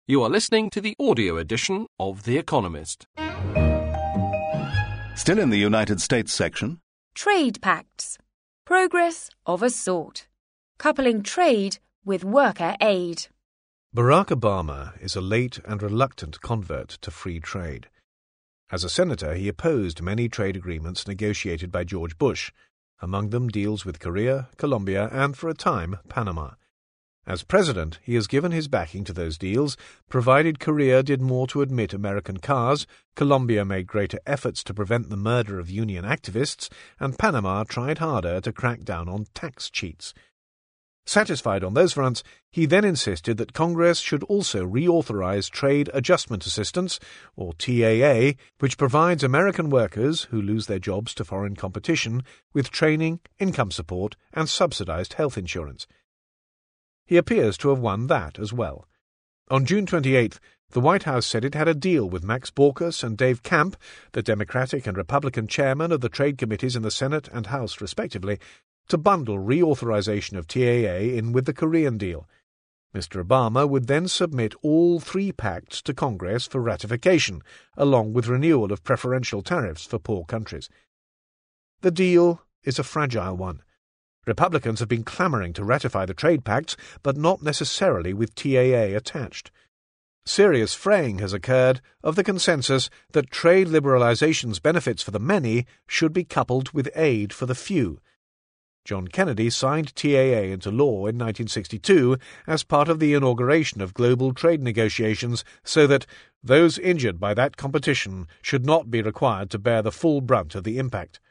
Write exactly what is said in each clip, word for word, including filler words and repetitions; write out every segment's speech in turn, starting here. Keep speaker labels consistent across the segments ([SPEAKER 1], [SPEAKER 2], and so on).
[SPEAKER 1] You are listening to the audio edition of The Economist.
[SPEAKER 2] Still in the United States section.
[SPEAKER 3] Trade pacts. Progress of a sort. Coupling trade with worker aid.
[SPEAKER 4] Barack Obama is a late and reluctant convert to free trade. As a senator, he opposed many trade agreements negotiated by George Bush, among them deals with Korea, Colombia, and, for a time, Panama. As president, he has given his backing to those deals, provided Korea did more to admit American cars, Colombia made greater efforts to prevent the murder of union activists, and Panama tried harder to crack down on tax cheats. Satisfied on those fronts, he then insisted that Congress should also reauthorize Trade Adjustment Assistance, or T A A, which provides American workers who lose their jobs to foreign competition with training, income support, and subsidized health insurance. He appears to have won that as well. On June twenty-eighth, the White House said it had a deal with Max Baucus and Dave Camp, the Democratic and Republican chairman of the trade committees in the Senate and House, respectively, to bundle reauthorization of T A A in with the Korean deal. Mister Obama would then submit all three pacts to Congress for ratification, along with renewal of preferential tariffs for poor countries. The deal is a fragile one. Republicans have been clamoring to ratify the trade pacts, but not necessarily with T A A attached. Serious fraying has occurred of the consensus that trade liberalization's benefits for the many should be coupled with aid for the few. John Kennedy signed T A A into law in nineteen sixty-two as part of the inauguration of global trade negotiations so that those injured by that competition should not be required to bear the full brunt of the impact.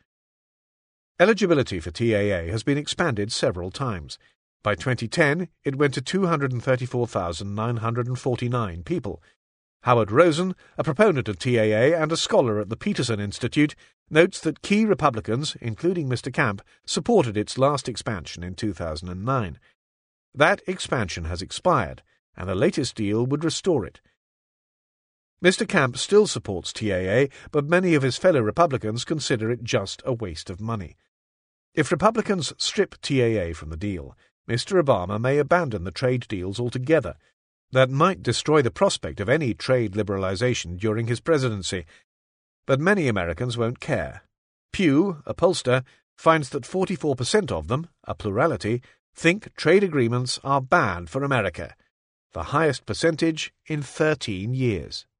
[SPEAKER 4] Eligibility for T A A has been expanded several times. By twenty ten, it went to two hundred thirty-four thousand nine hundred forty-nine people. Howard Rosen, a proponent of T A A and a scholar at the Peterson Institute, notes that key Republicans, including Mister Camp, supported its last expansion in two thousand nine. That expansion has expired, and the latest deal would restore it. Mister Camp still supports T A A, but many of his fellow Republicans consider it just a waste of money. If Republicans strip T A A from the deal, Mister Obama may abandon the trade deals altogether. That might destroy the prospect of any trade liberalization during his presidency. But many Americans won't care. Pew, a pollster, finds that forty-four percent of them, a plurality, think trade agreements are bad for America, the highest percentage in thirteen years.